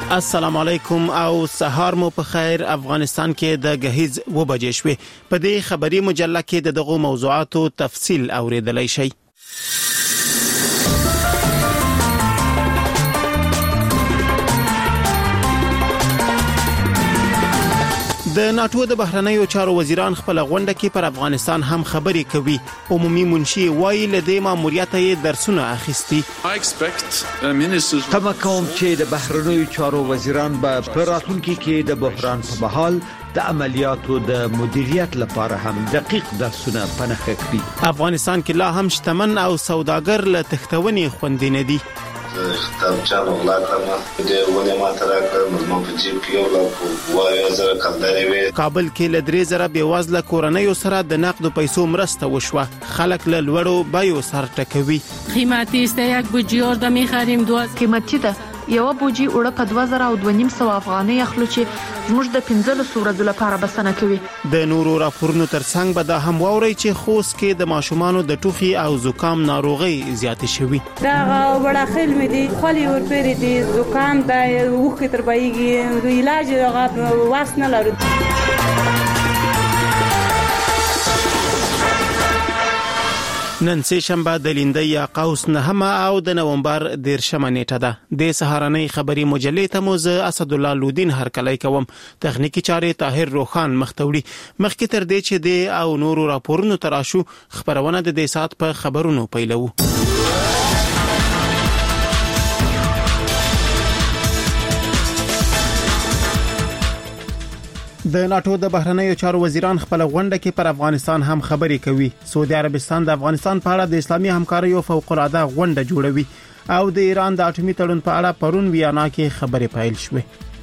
السلام علیکم او سهار مو په خیر. افغانستان کې د غهیز وبجې شوې. په دې خبري مجله کې د دغه موضوعاتو تفصیل اوریدلای شئ. د ناتو د بهرنیو چارو وزیران خپل غونډه کې پر افغانستان هم خبري کوي. عمومي منشي وایي لدې ماموریت یې درسونه اخیستي. تمه کوم چې د بهرنیو چارو وزیران به په راتلونکي کې د بحران په مهال د عملیاتو د مدیریت لپاره هم دقیق درسونه پنهخ کړي. افغانستان کې لا هم شتمن او سوداګر له تختونې خوندې نه دي. خطاب چانو غلا کړم د ونه ماتراکه مزمو په جیب کې یو لا وایي زره کلداري وي. کابل کې ل 3000 بیوازله کورنۍ سره د نقد پیسو مرسته وشوه. خلک له لوړو بایو سر ټکوي. قیمتي است یک بوجي اور د میخریم 2000 قیمتي ده. یو بوجي وړه په 2200 افغانۍ اخلو چې زموږ د 15 ورځې لپاره بسنه کوي. د نورو راپورونو ترڅنګ به دا هم واوري چې خوست کې د ماشومانو د ټوخي او زکام ناروغي زیاتې شوي. دا وړه خل مې دي خولي ور پېری دي زکام د وخت تر بایږي د علاج غو واس نه لري. نن سه شنبه د لیندۍ یا قوس نهمه او د نومبر 10 نیټه ده. د سهارنۍ خبري مجلې ته موز اسد الله لودین هرکلی کوم. تخنیکی چارې طاهر روخان مختوړي. مخکې تر دې چې د او نورو راپورونو تراشو خبرونه د دې سات په خبرونو پیلو. د ناتو د بهرنیو چارو وزیران خپل غونډه کې پر افغانستان هم خبري کوي. سعودي عربستان د افغانستان په اړه د اسلامي همکاریو فوق العاده غونډه جوړوي او د ایران د اټومي تړون په اړه پرون ویانا کې خبري پیل شوه.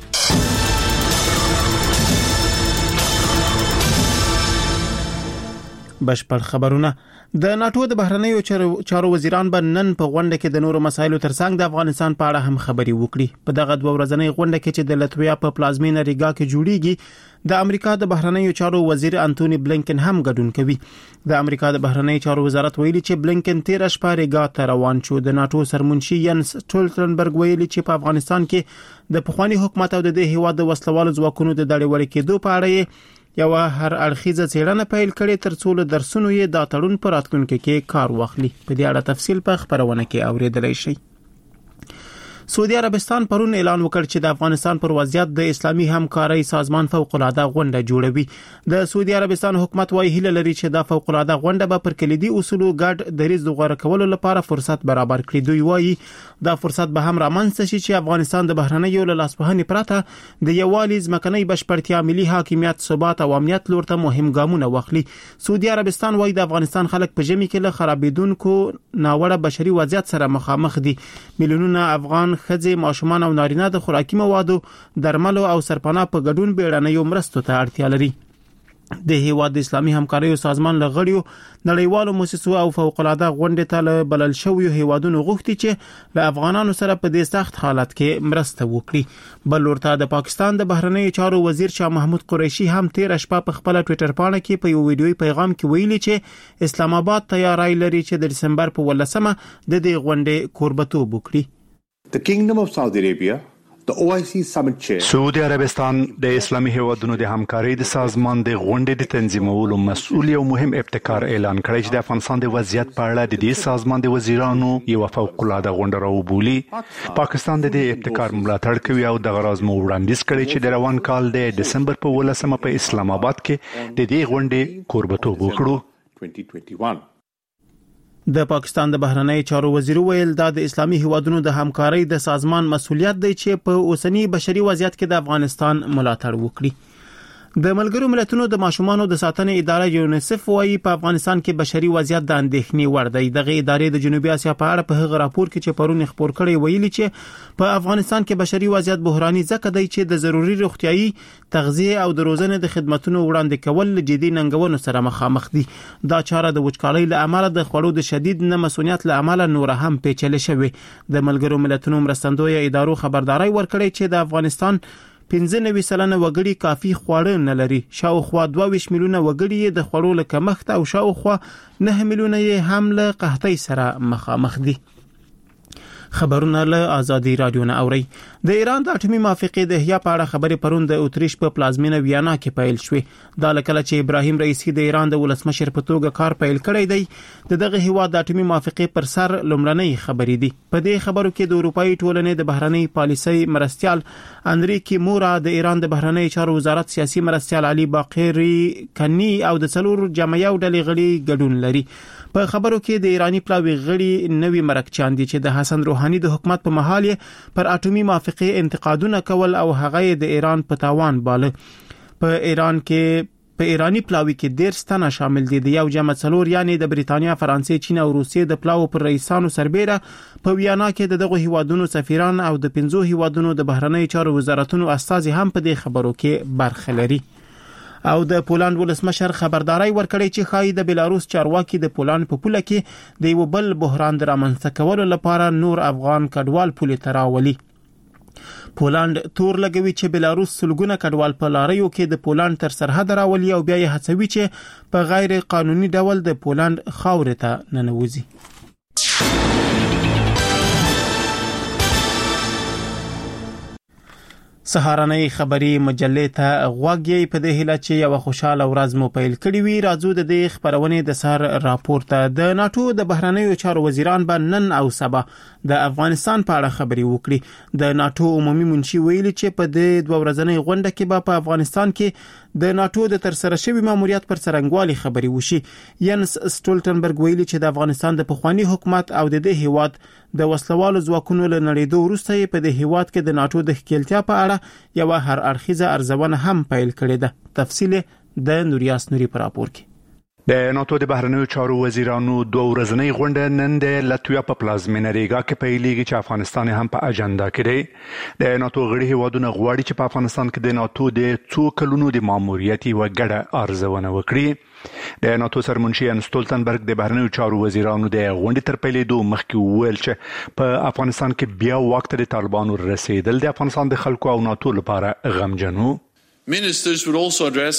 بشپړ خبرونه. د ناتو د بهرنیو چارو وزیران به نن په غونډه کې د نورو مسایلو ترڅنګ د افغانستان په اړه هم خبري وکړي. په دغه دوه ورځنۍ غونډه کې چې د لتویا په پلازمینه ریګا کې جوړیږي د امریکا د بهرنیو چارو وزیر انټونی بلینکن هم ګډون کوي. د امریکا د بهرنیو چارو وزارت ویلي چې بلینکن 13 شپه ریګا ته روان شو. د ناتو سرمنشي ینس ټولټنبرګ ویلي چې په افغانستان کې د پخوانی حکومت او د هیواد د وسلوالو ځواکونو د دړې وړې کېدو په اړه یو هر اړخیزه څېړنه پیل کړي تر څو له درسونو یې د تړون پر راتلونکي کې کار واخلي. په دې اړه تفصیل په خبرونه کې اوریدلای شئ. سعودي عربستان پرون اعلان وکړ چې د افغانستان پر وضعیت د اسلامي همکارۍ سازمان فوق العاده غونډه جوړوي. د سعودي عربستان حکومت وايي هیله لري چې د فوق العاده غونډه به پر کلیدي اصولو ګډ دریځ غوړه کولو لپاره فرصت برابر کړي. دوی وايي دا فرصت به هم رامنځته شي چې افغانستان د بهرنیو له لاسوهنې پرته د یووالي ځمکنۍ بشپړتیا، ملي حاکمیت، ثبات او امنیت لور ته مهم ګامونه واخلي. سعودي عربستان وايي د افغانستان خلک په ژمي کې له خرابېدونکو ناوړه بشري وضعیت سره مخامخ دي. میلیونونه افغان خځې، ماشومان او نارینه د خوراکي موادو، درملو او سرپناه په ګډون بیړنیو مرستو ته اړتیا لري. د هیواد د اسلامي همکاریو سازمان لغړیو نړیوالو مؤسسو او فوق العاده غونډې ته بلل شویو هیوادونو غوښتي چې له افغانانو سره په دې سخت حالت کې مرسته وکړي. بل ورته د پاکستان د بهرنیو چارو وزیر شاه محمود قریشي هم 13 شپه په خپل ټوئیټر پاڼه کې په یو ویډیوي پیغام کې ویلي چې اسلام آباد تیاری لري چې د دسمبر په 18مه د دې غونډې کوربتوب وکړي. The Kingdom of Saudi Arabia, the OIC Summit Chair. سعودي عربستان د اسلامي هیوادونو د همکارۍ د سازمان د غونډې د تنظیمولو مسؤل یو مهم ابتکار اعلان کړی چې د افغانستان د وضعیت په اړه د دې سازمان د وزیرانو یو فوق العاده غونډه راوبولي. پاکستان د دې ابتکار ملاتړ کوي او د غراض مو وړاندیز کړی چې د روان کال د دسمبر په 18مه په اسلام آباد کې د دې غونډې کوربتوب وکړو. 2021 د پاکستان د بهرنیو چارو وزیر ویل دا د اسلامي هیوادونو د همکارۍ د سازمان مسؤلیت دی چې په اوسنی بشري وضعیت کې د افغانستان ملاتړ وکړي. د ملګرو ملتونو د ماشومانو د ساتنې اداره یونیسف وايي په افغانستان کې بشري وضعیت د اندېښنې وړ دی. دغه ادارې د جنوبي اسیا په اړه په هغه راپور کې چې پرون خبر کړی ویلي چې په افغانستان کې بشري وضعیت بحراني ځکه دی چې د ضروري روغتيایي، تغذیه او د روزنې د خدماتو وړاندې کول جدي ننګونو سره مخامخ دي. دا چاره د وچکالۍ له امله د خوړو د شدید نه مسؤلیت له امله نور هم پیچلې شوې. د ملګرو ملتونو مرستندوی ادارو خبرداري ورکړې چې د افغانستان 15% وګړي کافي خواړه نه لري. شاوخوا 22 میلیونه وګړي د خوړو له کمښت او شاوخوا 9 میلیونه هم له قحطۍ سره مخامخ دي. خبرونه له آزادي رادیو نه اوري. د ایران د اټومي موافقې د احیا په اړه خبرې پرون د اتریش په پلازمینه ویانا کې پیل شوې. دا لکه چې ابراهیم رئیسی د ایران د ولسمشر په توګه کار پیل کړی دی. دغه هیواد د اټومي موافقې پر سر لومړنۍ خبرې دي. په دې خبرو کې د اروپאי ټولنې د بهرنۍ پالیسۍ مرستيال انریکی مورا، د ایران د بهرنۍ چارو وزارت سیاسي مرستيال علي باقری کنی او د څلور جمعیت ډلې غړي ګډون لري. په خبرو کې د ایرانی پلاوی غړي نوی مرکچان دي چې د حسن روحاني د حکومت په محل پر اټومي موافقې انتقادونه کول او هغه د ایران په تاوان باله. په ایران کې په ایرانی پلاوی کې ډیر ستنه شامل دي. د یو جمع څلور یعنی د بریتانیا، فرانسې، چین او روسیې د پلاو پر رئیسانو سربېره په ویانا کې دغه هیوادونو سفیران او د 15 هیوادونو د بهرنۍ چارو وزارتونو استازي هم په دې خبرو کې برخه لري. او د پولند ولسمشر خبرداري ورکړی چې خای د بلاروس چارواکي د پولند په پوله کې د یو بل بحران درامنځته کولو لپاره نور افغان کډوال پولې تراولي. پولند تور لګوي چې بلاروس سلګونه کډوال په لاریو کې د پولند تر سرحد راولي او بیا یې هڅوي چې په غیر قانوني ډول د پولند خاورې ته ننوځي. سهارنۍ خبری مجلې ته غوږی په دې هله چې یو خوشاله ورځ مو پیل کړی وي. راځو د دې خبرونه د سر راپور ته. د ناتو د بهرنیو چارو وزیران به نن او سبا د افغانستان په اړه خبري وکړي. د ناتو عمومي منشي ویلي چې په دې دوه ورځنۍ غونډه کې په افغانستان کې د ناتو د تر سره شوی ماموریت پر څرنګوالي خبري وشي. ینس سټولټنبرګ ویلي چې د افغانستان د پخوانی حکومت او د دې هیواد د وسلوالو ځواکونو له نړیدو وروسته په دې هیواد کې د ناتو د ښکېلتیا په اړه یو هر اړخیزه ارزونه هم پیل کړې ده. تفصیل د نوریاس نوري پر راپور کې. د ناتو د بهرنیو چارو وزیرانو دوه ورځنۍ غونډه نن د لاتویا په پلازمینه ریګا کې پیلېږي چې افغانستان هم په اجنډا کې دی. د ناتو غړي هیوادونه غواړي چې په افغانستان کې د ناتو د څو کلونو د ماموریت یو ګډه ارزونه وکړي. د ناتو سرمنشي ینس سټولټنبرګ د بهرنیو چارو وزیرانو د غونډې تر پیلېدو مخکې وویل چې په افغانستان کې بیا وخت د طالبانو رسیدل د افغانستان د خلکو او ناتو لپاره غمجن وو. Ministers will also address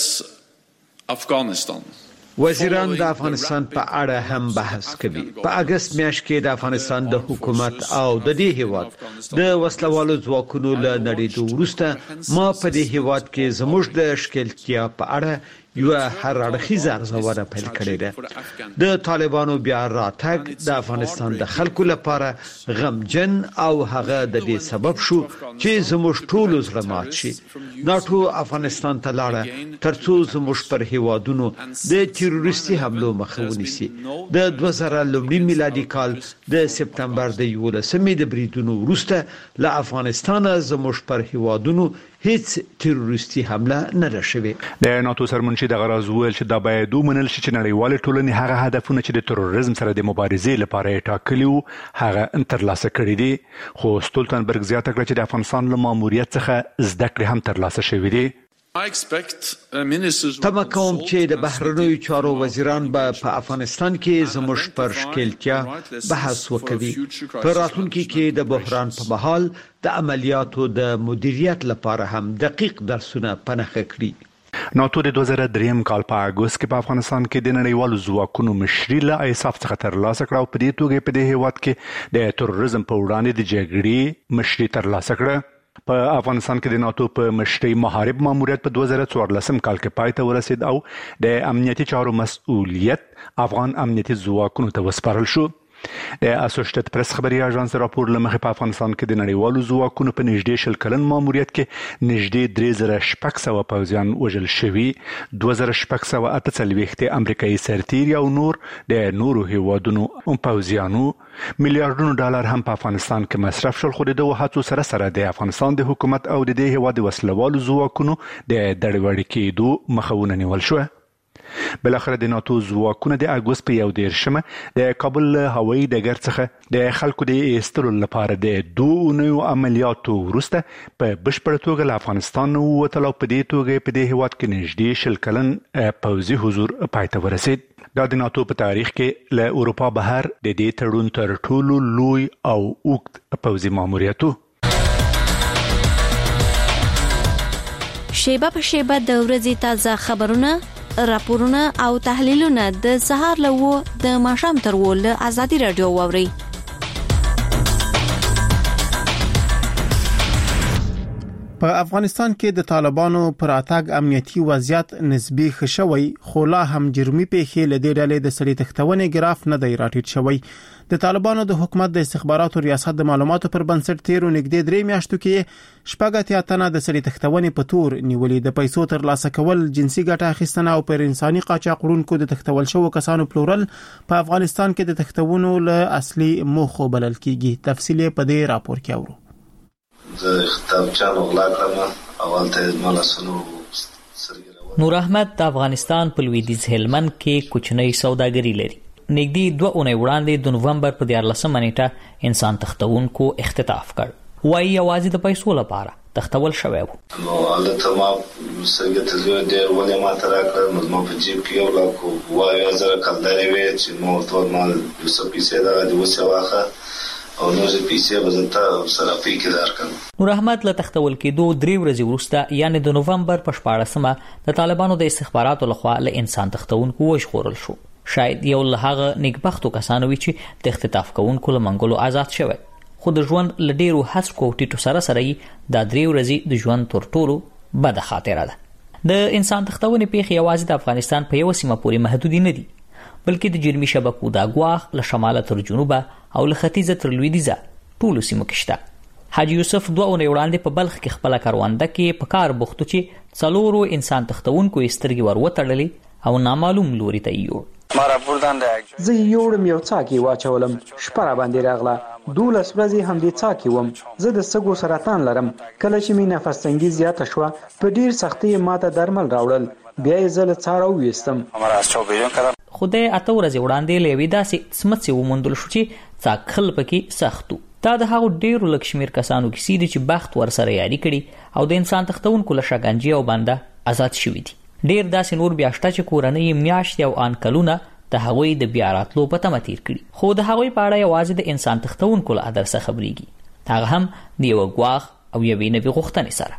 Afghanistan. وزیران د افغانستان په اړه هم بحث کوي. په اگست میاشت کې د افغانستان د حکومت او د دې هیواد د وسلوالو ځواکونو له نړیدو وروسته ما په دې هیواد کې زموږ د ښکېلتیا په اړه یو هر اړخیزه ارزونه پیل کړې ده. د طالبانو بیا راتګ د افغانستان د خلکو لپاره غمجن او هغه د دې سبب شو چې زموږ ټول زړه مات شي. ناتو افغانستان ته لاړه ترڅو زموږ پر هیوادونو د تروریستي حملو مخه ونیسي. د 2000 میلادي کال د سپتمبر د 11 د بریدونو وروسته له افغانستان زموږ پر هیوادونو هیڅ تروریستي حمله نه راشوي. د ناتو سرمنشي د غرض ویل چې دا باید ومنل شي چې نړیوال ټولنې هغه هدفونه چې د تروریزم سره د مبارزې لپاره ټاکلي وو هغه ترلاسه کړي دي. خو سټولټنبرګ زیاته کړه چې د افغانستان له ماموریت څخه زده کړې هم ترلاسه شوې دي. تمه کوم چې د بهرنیو چارو وزیران به په افغانستان کې زموږ پر ښکېلتیا بحث وکړي. په راتلونکي کې د بحران په مهال د عملیاتو د مدیریت لپاره هم دقیق درسونه پنهخه کړي. ناتو د 2003 کال په اگست کې په افغانستان کې د نړیوالو ځواکونو مشري له ایساف څخه ترلاسه کړه او په دې توګه په دې هیواد کې د تروریزم په وړاندې د جګړې مشري ترلاسه کړه. په افغانستان کې د ناتو په مشرۍ محارب ماموریت په 2014 کال کې پای ته ورسید او د امنیتي چارو مسؤلیت افغان امنیتي ځواکونو ته وسپارل شو. د اسوسییټډ پریس خبري اژانس راپور لمخې په افغانستان کې د نړیوالو ځواکونو په نږدې شل کلن ماموریت کې نږدې 3600 پوځیان وژل شوي. 2648 امریکایي سرتیري او نور د نورو هیوادونو پوځیانو میلیارډونو ډالر هم په افغانستان کې مصرف شول. خو د دوه هڅو سره سره د افغانستان د حکومت او د دې هیواد وسلوالو ځواکونو د دړوړې کېدو مخه ونیول شو. بلاخره د ناتو ځواکونه د اگست په 11 د کابل هوایي ډګر څخه د خلکو د ایستلو لپاره د دوه نوو عملیاتو وروسته په بشپړ توګه له افغانستان ووتل او په دې توګه په دې هیواد کې نږدې شل کلن پوځي حضور پای ته ورسید. دا د ناتو په تاریخ کې له اروپا بهر د دې تړون تر ټولو لوی او اوږد پوځي ماموریت و. شیبه په شیبه د ورځې تازه خبرونه، راپورونه او تحلیلونه د سهار له 9 د ماښام تر 10 له آزادي رادیو واوري. په افغانستان کې د طالبانو پر اتاګ امنیتي وضعیت نسبی خشوي خو لا هم جرمي پیښې لدې ډلې د سړي تختونې ګراف نه دی راټیټ شوی. د طالبانو د حکومت د استخباراتو ریاست د معلوماتو پر بنسټ تیرو نږدې 3 میاشتو کې شپږ اتیا د سړي تختونې په تور نیولې د پیسو تر لاسه کول، جنسي ګټه اخیستنه او پر انساني قاچاقونکو د تختول شو کسانو پلورل په افغانستان کې د تختونو له اصلي موخو بلل کیږي. تفصیل په دې راپور کې اورو. د خطابچانو غلا کړم اول ته ملاسونو نور احمد د افغانستان په لویدیځ هلمند کې کوچنی سوداګري لري. نږدې 2 اونۍ وړاندې د نوومبر په 14 نیټه انسان تختونکو اختطاف کړ. وايي یوازې د پیسو لپاره تختول شوی و. نو البته ما سرګه تلوي ډېر ولې ما ترا کړ نو په جیب کې یو لاکو وایي زره کلداري وي چې نو ټول مال یوسف پیسې دا د وسواخه او نو زه پیسې وزتا سره پیکې درکم. نور احمد له تختول کې 2 ورځې وروسته یعنی د نوومبر په 14مه د طالبانو د استخباراتو لخوا له انسان تختونکو وژغورل شو. شاید یو له هغه نیکبختو کسانو وي چې د اختطاف کوونکو له منګولو آزاد شوی، خو د ژوند له ډیرو هڅو ټیټو سره دا 3 ورځې د ژوند تر ټولو بد خاطره ده. د انسان تختونې پیښې یوازې د افغانستان په یو سیمه پورې محدود نه دي، بلکې د جرمي شبکو د غواخ له شماله تر جنوبه او له ختیځه تر لویدیځه ټولو سیمو کې شته. حاجی یوسف 2 اونۍ وړاندې په بلخ کې خپل کاروانده کې په کار بوختو چې 4 انسان تختونکو سترګې وروتړلې او نامعلوم لوري ته یوړ. زه یوړم یو څاکي واچولم، شپه را باندې راغله، 12 ورځې هم دې څاکي وم. زه د سږو سرطان لرم. کله چې می نفس تنګي زیاته شوه په ډیر سختي ماته درمل راوړل، بیا یې زه له څاره وېستم. خدای 8 ورځې وړاندې لوي داسې سمڅې ومندل شو چې څاکل پکې سختو. دا د هغو ډیرو لکشمیر کسانو کې سیدي چې بخت ورسره یاري کړي او د انسان تختونکو له شګنجي او بنده آزاد شوي دي. ډیر داسې نور بیا شته چې کورنۍ میاشتې او انکلونه د هغوی د بیا راتلو په تمه تیر کړي، خو د هغوی په اړه یوازې د انسان تختونکو له ادرسه خبرېږي، هغه هم د یو غواخ او یوې نوې غوښتنې سره.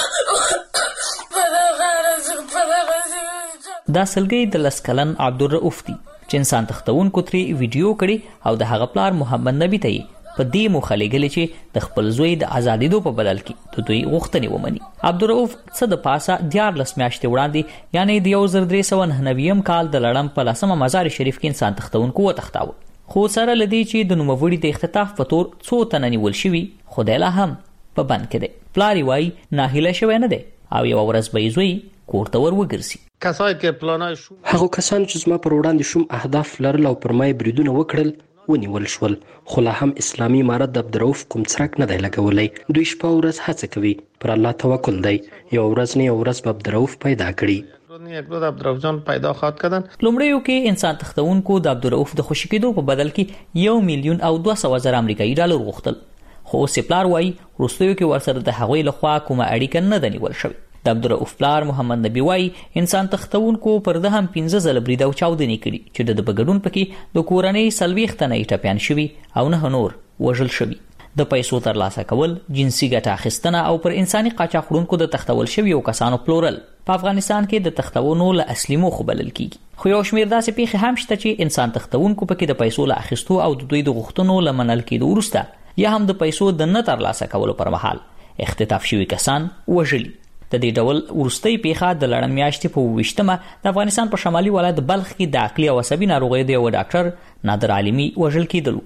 دا سلګي د لسکلن عبدالرؤف دی چې انسان تختونکو ترې ویډیو کړي او د هغه پلار محمد نبی ته په دې موخه لګلې چې د خپل زوی د ازادېدو په بدل کې د دوی غوښتنې ومني. عبدالرؤف څه د پاسه 14 میاشتې وړاندې یعنی د 1399 کال د لړم په 10 مزار شریف کې انسان تختونکو وتښتاوه، خو سره لدی چې د نوموړي د اختطاف په تور 2 تنه نیول شوي، خدای لا هم په بند کې دی. پلار وایي ناهیله شوی نه دی او یو ورځ به زوی کور ته ور وګرځي. هغه کسان چې زما پر وړاندې شوم اهداف لرل او پر ما بریدونه وکړل ونیول شول، خو لا هم اسلامي امارت د عبدالرؤف کوم څرک نه دی لګولی. دوی شپه او ورځ هڅه کوي، پر الله توکل دی، یو ورځ نه یو ورځ به عبدالرؤف پیدا کړي. لومړیو کې انسان تختونکو د عبدالرؤف د خوشي کېدو په بدل کې 1,200,000 امریکایي ډالر غوښتل، خو اوس پلار وایي وروستیو کې ورسره د هغوی لخوا کومه اړیکه نه ده نیول شوې. د عبدالرؤف پلار محمد نبی وایي انسان تختونکو پر ده هم 15 ځله برید او چاودنې کړي چې د بګډون پکې د کورنۍ 40 تنه ټپیان شوي او 9 نور وژل شوي. د پیسو ترلاسه کول، جنسي ګټه اخیستنه او پر انساني قاچاقونکو د تختول شویو کسانو پلورل په افغانستان کې د تختونو له اصلي موخو بلل کیږي. خو یو شمېر داسې پیښې هم شته چې انسان تختونکو پکې د پیسو له اخیستو او د دوی د غوښتنو له منل کېدو وروسته یا هم د پیسو د نه ترلاسه کولو پر مهال اختطاف شوي کسان وژلي. د دې ډول وروستۍ پیښه د لړم میاشتې په 28مه د افغانستان په شمالي ولایت بلخ کې د عقلي او عصبي ناروغیو د یو ډاکټر نادر عالمي وژل کېدلو.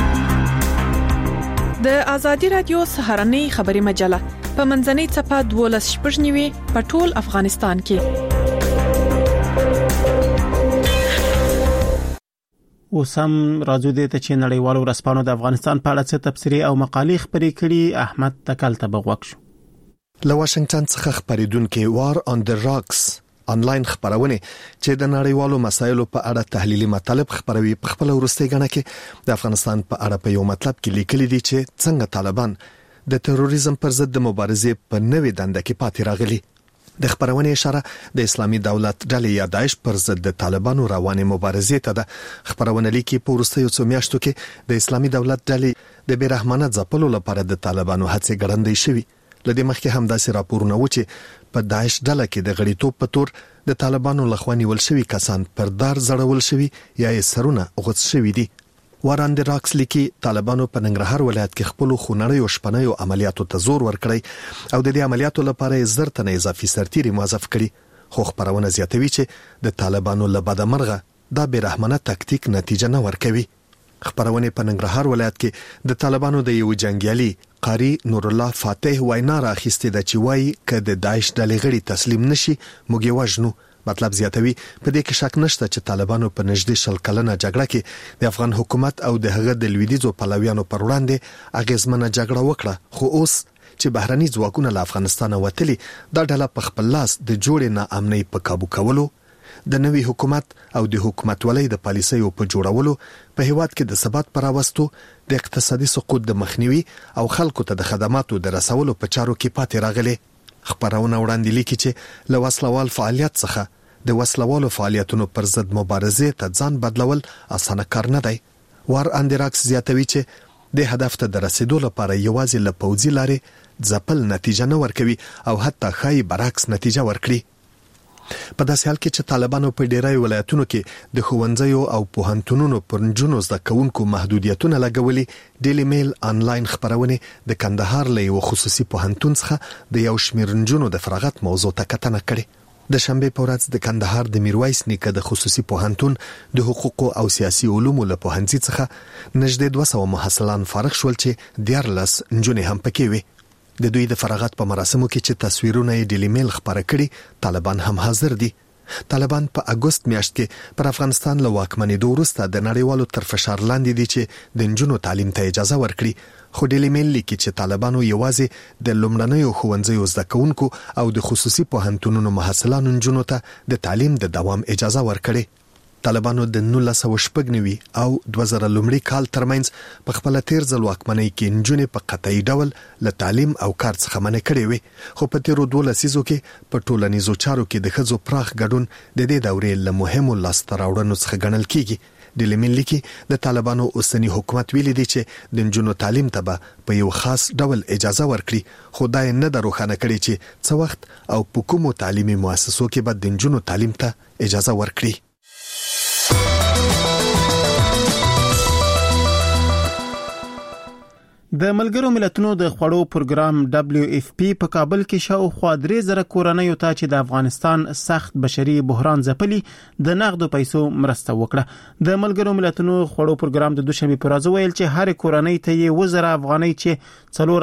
د ازادي رادیو سهارنۍ خبري مجله په منځنۍ صفحه 12 په ټول افغانستان کې. وسم راځو دې ته چې نړیوالو ورځپاڼو د افغانستان په اړه څه تبصرې او مقالې خپرې کړي. احمد تکل ته بغوښ شو. له واشنگټن څخه خبرېدونکو وار آن د راکس انلاین خبرونه چې د نړیوالو مسایلو په اړه تحلیلي مطالب خبروي په خپل ورستي غنه کې د افغانستان په اړه په یو مطلب کې لیکلي دي چې څنګه طالبان د تروریزم پر ضد د مبارزې په نوې دنده کې پاتې راغلي. د خبرونه اشاره د اسلامي دولت ډلې یا داعش پر ضد د طالبانو روانې مبارزې ته ده. خبرونه لیکي په ورستیو څو میاشتو کې د اسلامي دولت ډلې د بیرحمانه ځپلو لپاره د طالبانو هڅې ګړندې شوي. لدې مخکې هم داسې راپورونه و چې په داعش ډله کې د غړیتوب په تور د طالبانو لخوا نیول شوي کسان پر دار زړول شوي یا یې سرونه غوڅ شوي دي. واران راکس لیکي طالبانو په ننګرهار ولایت کې خپل خونړیو شپنیو عملیاتو ته زور ورکړی او د دې عملیاتو لپاره زر تنه اضافي سرتیري موظف کړي خو خبرونه زیاتوي چې د طالبانو له بده مرغه دا بیرحمانه تکتیک نتیجه نه ورکوي. خبرونه په ننګرهار ولایت کې د طالبانو د یو جنگیالي قاری نور الله فاتح وینا راخسته د چوي ک د داعش ډلې غړي تسلیم نشي موږ وژنو. مطلب زیاتوي په دې کې شک نشته چې طالبانو په نږدې شل کلنه جګړه کې د افغان حکومت او د هغه د لویدیځو پلویانو پر وړاندې اغیزمنه جګړه وکړه خو اوس چې بهرني ځواکونه له افغانستان وتلي دا ډله په خپل لاس د جوړې ناامنۍ په काबू کولو د نوي حکومت او د حکومت ولې د پالیسیو په جوړولو په هیواد کې د ثبات پر راوستو د اقتصادي سقوط د مخنیوي او خلکو ته د خدماتو د رسولو په چارو کې پاتې راغلي. خبرونه وړاندې لیکي چې له وسلوال فعالیت څخه د وسلوالو فعالیتونو پر ضد مبارزه ته ځان بدلول اسانه کار نه دی. وار اندراکس زیاتوي چې د هدف ته د رسیدو لپاره یوازې له پوځي لارې ځپل نتیجه نه ورکوي او حتی خای برعکس نتیجه ورکړي. په داسې حال کې چې طالبانو په ډیری ولایتونو کې د ښوونځیو او پوهنتونونو پر نجونو زده کوونکو محدودیتونه لګولي ډیلی میل آنلاین خبرونه د کندهار له یو خصوصي پوهنتون څخه د یو شمېر نجونو د فراغت موضوع ته کتنه کړې. د شنبه په ورځ د کندهار د میرویس نیکه د خصوصي پوهنتون د حقوقو او سیاسي علومو له پوهنځي څخه نږدې 200 محصلان فارغ شول چې 14 نجونې هم پکې وي. د دوی د فراغت په مراسمو کې چې تصویرونه یې ډیلی میل خبره کړي طالبان هم حاضر دي. طالبان په اگست میاشت کې پر افغانستان له واکمنېدو وروسته د نړیوالو تر فشار لاندې دي چې د نجونو تعلیم ته اجازه ورکړي خو ډیلی میل لیکي چې طالبانو یوازې د لومړنیو ښوونځیو زده کوونکو او د خصوصي پوهنتونونو محصلانو نجونو ته د تعلیم د دوام اجازه ورکړي. طالبانو د 1999 او 2000 لومړي کال ترمنځ په خپل تیر ځل واکمنۍ کې نجونې په قطعي ډول له تعلیم او کار څخه منع کړې وي خو په تیرو 12 لسیزو کې په ټولنیزو چارو کې د ښځو پراخ ګډون د دې دورې له مهمو لاسته راوړنو څخه ګڼل کیږي. د لیمن لیکي د طالبانو اوسنی حکومت ویلي دی چې د نجونو تعلیم ته په یو خاص ډول اجازه ورکړي خو دا نه د روښانه کړي چې څه وخت او په کومو تعلیمي مؤسسو کې به د نجونو تعلیم ته اجازه ورکړي. د ملګرو ملتونو د خوړو پروګرام WFP په کابل کې شاوخوا 3000 کورنیو ته چې د افغانستان سخت بشري بحران ځپلي د نقدو پیسو مرسته وکړه. د ملګرو ملتونو خوړو پروګرام د دوشنبه پر ورځ ویل چې هر کورنۍ ته یې 1000 افغانۍ چې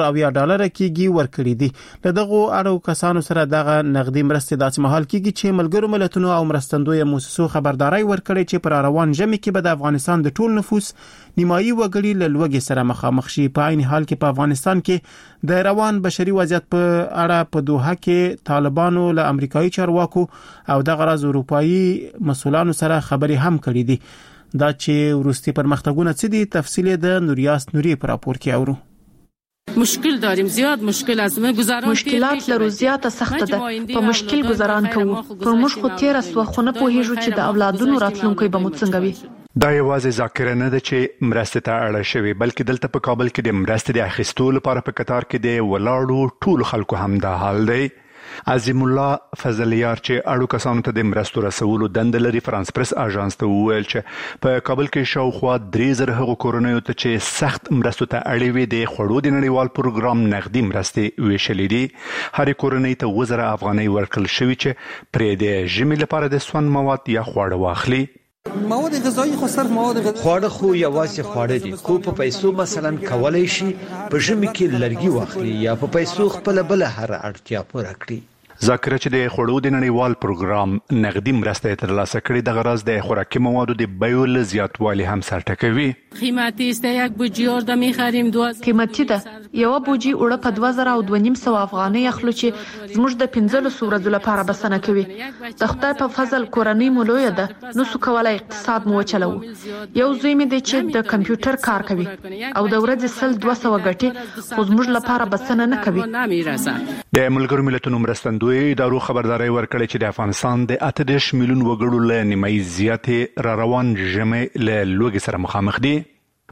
$4 کېږي ورکړي دي. له دغه اړو کسانو سره دغه نقدي مرسته داسې مهال کېږي چې ملګرو ملتونو او مرستندوی مؤسسو خبرداري ورکړي چې پر روان ژمي کې به د افغانستان د ټول نفوس نیمایي وګړي له لوږې سره مخامخ شي. په عین حال کې په افغانستان کې د روان بشري وضعیت په اړه په دوحه کې طالبانو له امریکایي چارواکو او د غرض اروپאי مسولانو سره خبري هم کړې دي. دا چې ورستي پرمختګونه څه دي تفصیل د نوریاس نوري پر راپور کې اورو. مشکل داریم زیاد مشکل از ما گذران مشکلات لرو زیاته سخت ده په مشکل گذران کوو پر موږ خو تیر اسو خو نه پوهیږو چې د اولادونو راتلونکو به مو څنګه وي. دا یوازې ذاکره نه ده چې مرسته ته اړه شوی بلکې دلته په کابل کې د مرستې د اخیستو لپاره په قطار کې د ولاړو ټول خلکو هم دا حال دی. عظیم الله فضلیار چې اړو کسانو ته د مرستو رسولو دند لري فرانس پریس اژانس ته وویل چې په کابل کې شاوخوا 3000 هغو کورنیو ته چې سخت مرستو ته اړ وي د خوړو د نړیوال پروګرام نقدي مرستې ویشلې دي. هر کورنۍ ته 1000 افغانۍ ورکړل شوی چې پرې د ژمي لپاره د سون مواد یا خواړه واخلي. مواد غذایی خو صرف مواد غذایی خواړه خو یوازې خواړه دي کو په پیسو مثلا کولای شي په ژمي کې لرګي واخلي یا په پیسو خپل بل هر اړتیا پوره کړي. ذکر چې د خوړو د نړیوال پروګرام نقدي مرسته ترلاسه کړي د غرض د خوراکي موادو د بیو له زیاتوالي هم سر ټکوي. قیمتي است یک بوجی اور می‌خریم 2000 قیمتي ده یو بوجي وړه په 2200 افغانۍ اخلو چې زموږ د 15 ورځې لپاره بسنه کوي. د خدای په فضل کورنۍ مولوی ده نو څه کولای اقتصاد مو چلو. یو زوی مې د چې د کمپیوټر کار کوي او د ورځې 200 غټي خو زموږ لپاره بسنه نه کوي. د ملګرو ملتونو مرستندوی ادارو خبرداري ورکړي چې د افغانستان د 18 میلیون وګړو له نیمایي زیاتې را روان ژمي له لوږې سره مخامخ دي.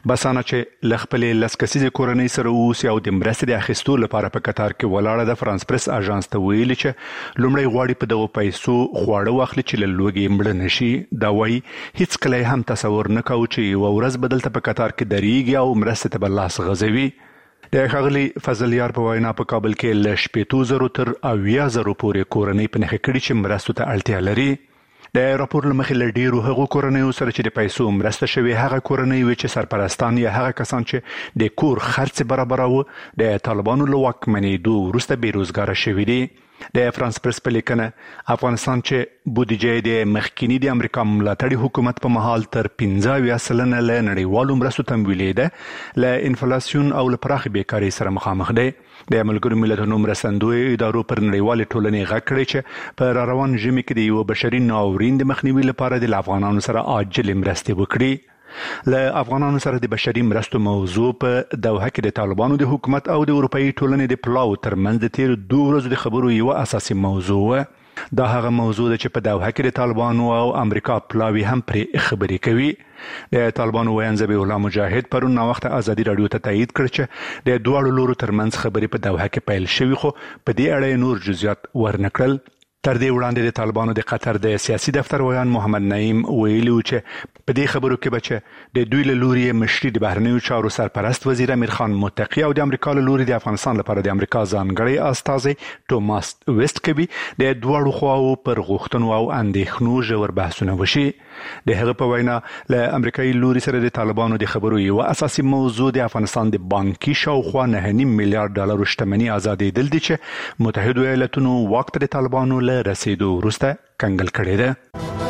بسانه چې لخپلې لسکسیزه کورنۍ سره اوسي او د مرستې د اخیستو لپاره په قطار کې ولاړه د فرانس پریس اژانس ته ویلي چې لومړی غواړي په دغه پیسو خواړه واخلي چې له لوږې مړه نشي. دا وایي هیڅ کله هم تصور نه کوي چې یو ورځ بدلته په قطار کې درېږي او مرستې ته به لاس غځوي. د ښاغلي فضل یار په وینا په کابل کې له 80,000 تر 80,000 پورې کورنۍ په نښه کړي چې مرستو ته اړتیا لري. د راپور لمخې له ډیرو هغو کورنیو سره چې د پیسو مرسته شوي هغه کورنۍ وي چې سرپرستان یا هغه کسان چې د کور خرڅ برابروي د طالبانو له واکمنېدو وروسته بیروزګاره شوي دي. د فرانس پریس په لیکنه افغانستان چې بودیجه د مخکینی د امریکا ملاتړي حکومت په مهال تر 15% له نړیوالو مرستو تمویلې ده له انفلاسیون او له پراخې بیکارۍ سره مخامخ دی. د ملګرو ملتونو مرستندوی ادارو پر نړیوالې ټولنې غږ کړی چې په روان ژمي کې د یو بشري ناورین د مخنیوي لپاره د افغانانو سره عاجل مرستې وکړي. له افغانانو سره د بشري مرستو موضوع په دوحه کې د طالبانو د حکومت او د اروپאי ټولنې د پلاو ترمنځ د تیر 2 ورځو د خبرو یو اساسي موضوع و. دا هغه موضوع ده چې په دوحه کې د طالبانو او امریکا پلاوی هم پرې خبرې کوي. د طالبانو ویان ذبیح الله مجاهد پرون وخت ازادي رادیو ته تایید کړ چې د دواړو لورو ترمنځ خبرې په دوحه کې پیل شوې خو په دې اړه نور جزئیات ورنکړل. تر دې وړاندې د طالبانو د قطر د سیاسي دفتر ویان محمد نعیم ویلي و چې په دې خبرو کې بچ د دوی له لوري مشري د بهرنیو چارو سرپرست وزیر امیر خان متقی او د امریکا له لوري د افغانستان لپاره د امریکا ځانګړی استازی توماس ویسټ کوي د دوړو خواو پر غوښتنو او اندېښنو ژور بحثونه وشي. د هغه په وینا له امریکایي لوري سره د طالبانو د خبرو یو اساسي موضوع د افغانستان د بانکي شاوخوا 9.5 میلیارډ ډالر شتمنۍ آزادېدل دي چې متحده ایالاتونو واک ته د طالبانو له رسیدو وروسته کنګل کړی ده.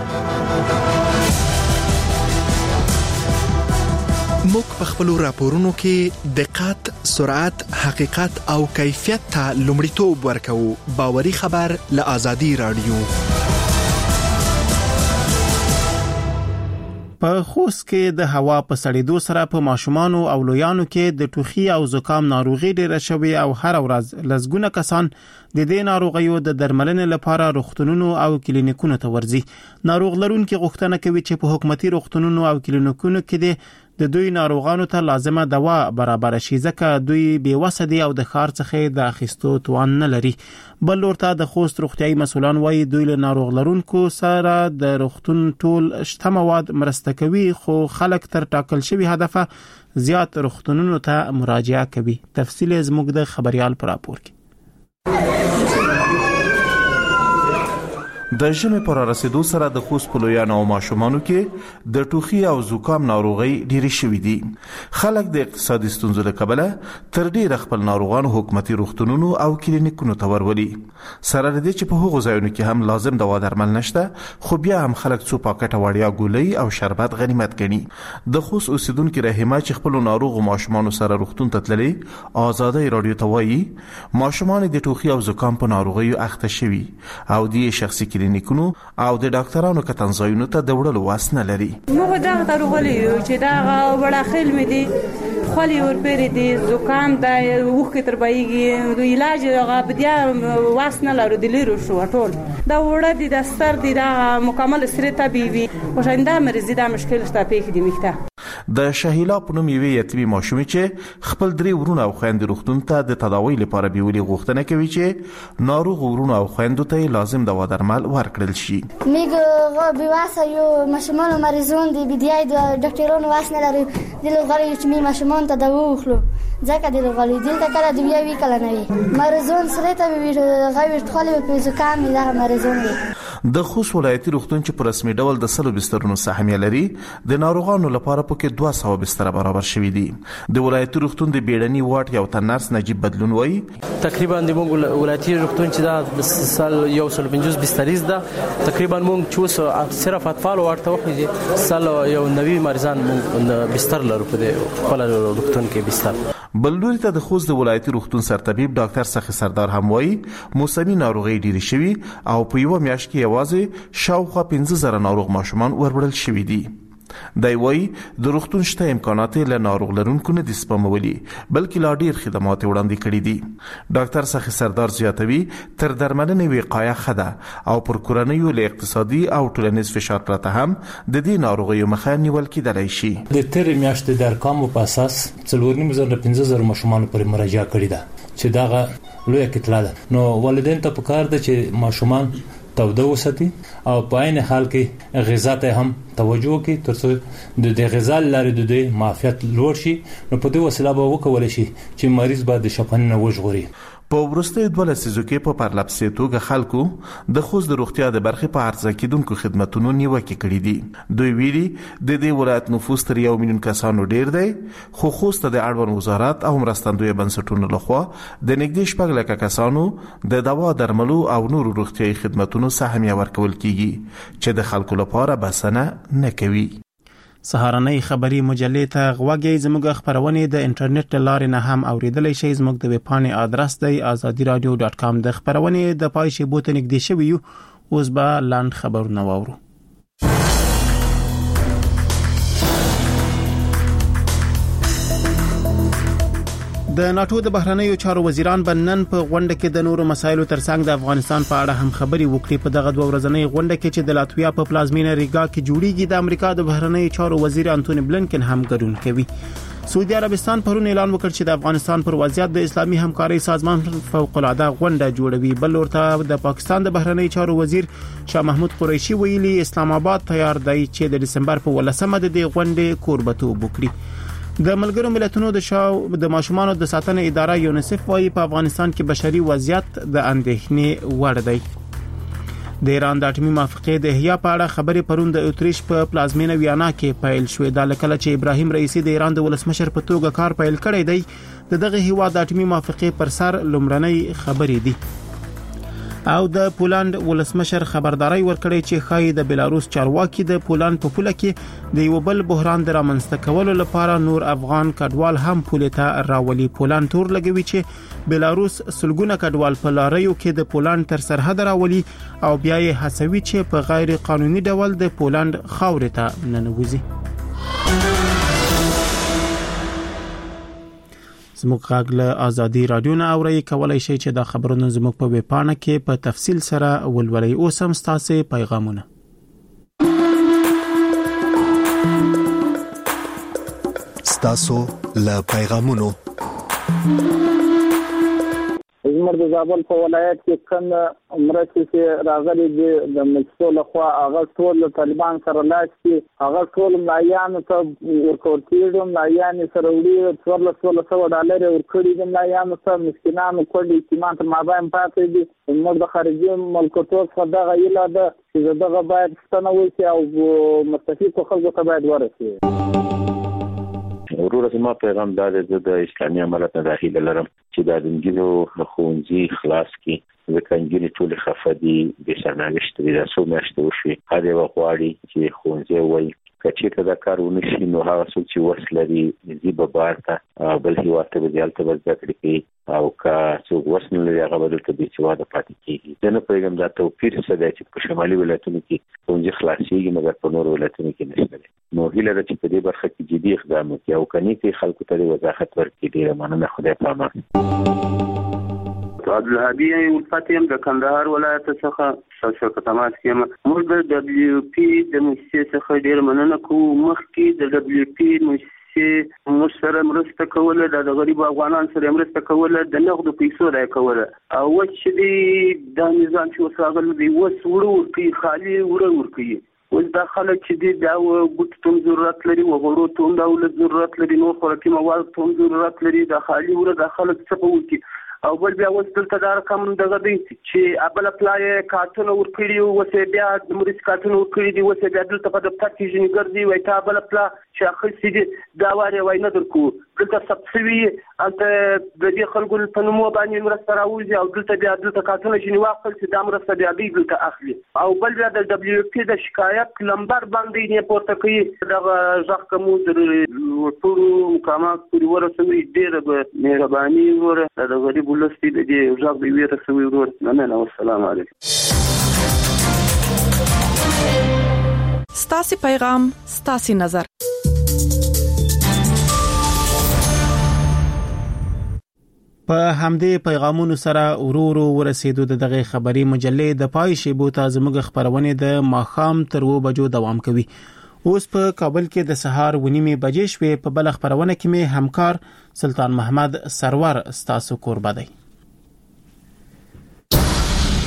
موږ په خپل راپورونو کې دقت، سرعت، حقیقت او کیفیت ته لومړیتوب ورکوو. باوري خبر له آزادي رادیو. په خوست کې د هوا په سړېدو سره په ماشومانو او لویانو کې د ټوخي او زکام ناروغي ډېره شوې او هر ورځ لږونه کسان د دې ناروغیو د درملنې لپاره روغتونونو او کلینیکونو ته ورځي. ناروغ لرونکي غوښتنه کوي چې په حکومتي روغتونونو او کلینیکونو کې د دوی ناروغانو ته لازمه دوا برابر شي ځکه دوی بې وسه دي او د ښار څخه د اخیستو توان نه لري. بل لورته د خوست روغتيایي مسؤلان وایي دوی له ناروغ لرونکو سره د روغتون ټول شته مواد مرسته کوي خو خلک تر ټاکل شوی هدف زیات روغتونونو ته مراجعه کوي. تفصیل زموږ د خبريال پر راپور کې. د ژمي پر رسیدو سره د خوست په لویانو او ماشومانو کې د ټوخي او زکام ناروغي ډېری شوې دي. خلک د اقتصادي ستونزو له کبله تر ډېر خپل ناروغان حکومتي روغتونونو او کلینیکونو ته ورولي. سره د دې چې په هغو ځایونو کې هم لازم دوا درمل نشته خو بیا هم خلک څو پاکټه وړیا ګولۍ او شربت غنیمت ګڼي. د خوست اوسیدونکو رحیمه چې خپل ناروغ ماشومان سره روغتون ته تللي آزادي رادیو ته وایي ماشومان د ټوخي او زکام په ناروغیو اخته شوي او د شخصي کلینیکونو او د ډاکټرانو کتنځایونو ته د وړلو واس نه لري. موږ دا غوړلې چې دا وړه خل مې دي خولي ورپېری دي زکام دا وخت تر بایږي د علاج هغه بدیا واس نه لرو د لیرو شو ټول دا وړه دي د ستر دي دا مکمل سره طبيبي وشنده مریض دا مشکل شته پېښ دي میخته. د شهیلا په نوم یوې یتیمې ماشومې چې خپل 3 ورونه او خويندې روغتون ته د تداوی لپاره بیولې غوښتنه کوي چې ناروغ ورونه او خويندو ته لازم دوا درمل ورکړل شي. میګه بيواسه یو ماشومان مریضون دي بدیای د ډاکټرونو واسنه لري د لغړی چې می ماشومان ته دوا وخلو ځکه د لغړی دل ته کله دی وی کله نه وي مریضون سره ته وی غوي خالي په زکام له مریضون دي. د خوست ولایتي روغتون چې په رسمي ډول د 100 بسترونو ساحمه لري د ناروغانو لپاره پکې 200 بستر برابر شوي دي. د ولایتي روغتون د بیړني واټ یو تنرس نجیب بدلون وایي تقریبا د موږ ولایتي روغتون چې دا سال یو سل 50 بستریز ده تقریبا موږ چې صرف اطفال ورته وخت سال یو نوي مریضان موږ بستر لرو په خپل روغتون کې بستر. بلوري ته د خوست د ولایتي روغتون سرطبيب ډاکټر سخي سردار هم وایي موسمي ناروغي ډېری شوي او په یو میاشت کې یوازې شاوخوا 15,000 ناروغ ماشومان وربړل شوي دي. دی وایي د روغتون شته امکانات له ناروغ لرونکو نه د سپمولي بلکې لا ډیر خدمات وړاندې کړي دي. ډاکټر سخي سردار زیاتوي تر درملنې وقایه ښه ده او پر کورنیو له اقتصادي او ټولنیز فشار پرته هم د دې ناروغیو مخه نیول کېدلی شي. د تېرې میاشتې د ارقامو په اساس 4.5 ماشومان پورې مراجعه کړې ده چې دغه لویه کتله ده. نو والدین ته پکار ده چې ماشومان توده وساتي او په عین حال کې غذا ته هم توجه وکړي ترڅو د غذا لري د معافیت لوړ شي. نو په دې وسیله به وکولای شي چې مریض به د شپن نه وژغوري. په وروستیو 2 لسیزو کې په پرلپسې توګه خلکو د خوست د روغتیا د برخې په عرضه کېدونکو خدماتونو نیوکې کړې دي. دوی ویلي د دې ولایت نفوس تر 1 میلیون کسانو ډیر دی، خو خوست د اړوند وزارت او مرستندوی بنسټونو لخوا د نږدې 6 لکه کسانو د دوا درملو او نورو روغتیايي خدماتونو سهمیه ورکول کیږي چې د خلکو لپاره بسنه نه کوي. سهارنۍ خبری مجلې ته غوږی زموږ خبرونه د انټرنیټ لارې نه هم اوریدلای شئ. زموږ د ویب پاڼې ادرس دی azadiradio.com. د خبرونه د پای شی بوت نږدې شوی یو. اوس به لاند خبرونه واورو. د ناتو د بهرنیو چارو وزیران بنن په غونډه کې د نورو مسایلو ترڅنګ د افغانستان په اړه هم خبري وکړي. په دغه 2 ورځنۍ غونډه کې چې د لاتویا په پلازمینه ریګا کې جوړیږي د امریکا د بهرنیو چارو وزیر انټونی بلنکن هم ګډون کوي. سعودي عربستان پرون اعلان وکړ چې د افغانستان پر وضعیت د اسلامي همکارۍ سازمان فوق العاده غونډه جوړوي. بل ورته د پاکستان د بهرنیو چارو وزیر شاه محمود قریشي ویلي اسلام آباد تیار دی چې د دسمبر په 18مه د دې غونډې کوربتوب وکړي. د ملګرو ملتونو د ماشومانو د ساتنې اداره یونیسف وايي په افغانستان کې بشري وضعیت د اندېښنې وړ دی. د ایران د اټومي موافقې د احیا په اړه خبرې پرون د اتریش په پلازمینه ویانا کې پیل شوې. د لکه چې ابراهیم رئیسی د ایران د ولسمشر په توګه کار پیل کړی دی. دغه هیواد د اټومي موافقې پر سر لومړنۍ خبرې دي او د پولند ولسمشر خبرداري ورکړی چې خای د بلاروس چارواکي د پولند په پوله کې د یو بل بحران د رامنځته کولو لپاره نور افغان کډوال هم پوله ته راولي. پولند تور لګوي چې بلاروس سلګونه کډوال په لاریو کې د پولند تر سرحد راولي او بیا یې هڅوي چې په غیر قانوني ډول د پولند خاورې ته ننوځي. زموږ غږ له ازادي رادیو نه اوري. کولای شئ چې دا خبرونه زموږ په ویب پاڼه کې په تفصیل سره ولولئ. اوس هم ستاسو پیغامونه. ستاسو له پیغامونو. زموږ د زابل په ولایت کې څنګه مرستې چې راغلي دي د مکسو لخوا هغه ټول طالبان سره لاس کې هغه ټول ملایانو ته ورکول کېږي. ملایان سره وړي $1400 ورکړي دي. ملایانو ته مسکینانو کړي چې مان ته مابین پاتې دي. موږ د خارجي ملکونو څخه دغه ایله ده چې دغه باید ستنه وشي او مستفیدو خلکو ته باید ورسي. ورور زما پیغام دا دی د اسلامي امارت نه داخله لرم چې د انجینو ښوونځي خلاص کی ځکه انجینې ټول خفه دي د سرنوشت دي د څو میاشتې وشي. هغه وغواړي چې ښوونځي وای کچې ته دا کار ونشي نو هغه څوک چې وس لري زی به بار ته بل هیواد ته ځالته ورځي کوي او که څوک وس نه لري هغه بل ته د سواده پاتې کیږي. د نه پیغام دا توپیر څه دی چې په شمالي ولایتونو کې ښوونځي خلاصيږي مګر په نورو ولایتونو کې نشته. نو هیله ده چې په دې برخه کې جدي اقدام وکړي او کني کې خلکو ته وضاحت ورکړي. ډیره مننه. خدای پامان. عبدالهادي الفتیم د کندهار ولایت څخه شرکت تماس کیم. موږ د دبليو پی د مؤسسې څخه ډیر مننه کوو. مخکې د دبليو پی مؤسسې موږ سره مرسته کوله د غریب افغانان سره مرسته کوله د نغدو پیسو راي کوله او چې د نظام چې وساغل دی وس وړو کې خالي وړو کې اوس دا خلک چې دا ګوت ته ضرورت لري او غوړو ته دولت ضرورت لري نو خوراکي مواد ته ضرورت لري د خالي وړو د خلک څخه وکی او بل بیا اوس دلته دا رقم دغه دی چې ابل اپلای کارتونه ورکړي او وسه بیا د مریض کارتونه ورکړي دي وسه بیا دلته په د پاتیژن ګرځي وای ته ابل اپلا چې اخر سي دا واره وای نه درکو دلته سبسوي انت د دې خلکو په نوم باندې مرسته راوځي او دلته بیا دلته کارتونه شنو واخل چې دا مرسته بیا دی دلته اخلي او بل بیا د دبليو پی د شکایت لمبر باندې نه پورته کوي دا ځکه کوم د ټول مقامات پورې ورسوي ډېر به مهرباني وره د غریب ولستي د دې ځکه به ورسوي ورور نه والسلام علیکم. ستاسو پیغام ستاسو نظر. په همدې پیغامونو سره ورورو ورسېدو د دغه خبري مجلې د پای شیبو ته زموږ خبرونه د ماخام تر 2 بجو دوام کوي. اوس په کابل کې د سهار 9:30 بجې شوې. په بل خبرونه کې مې همکار سلطان محمد سرور ستاسو قربا دی.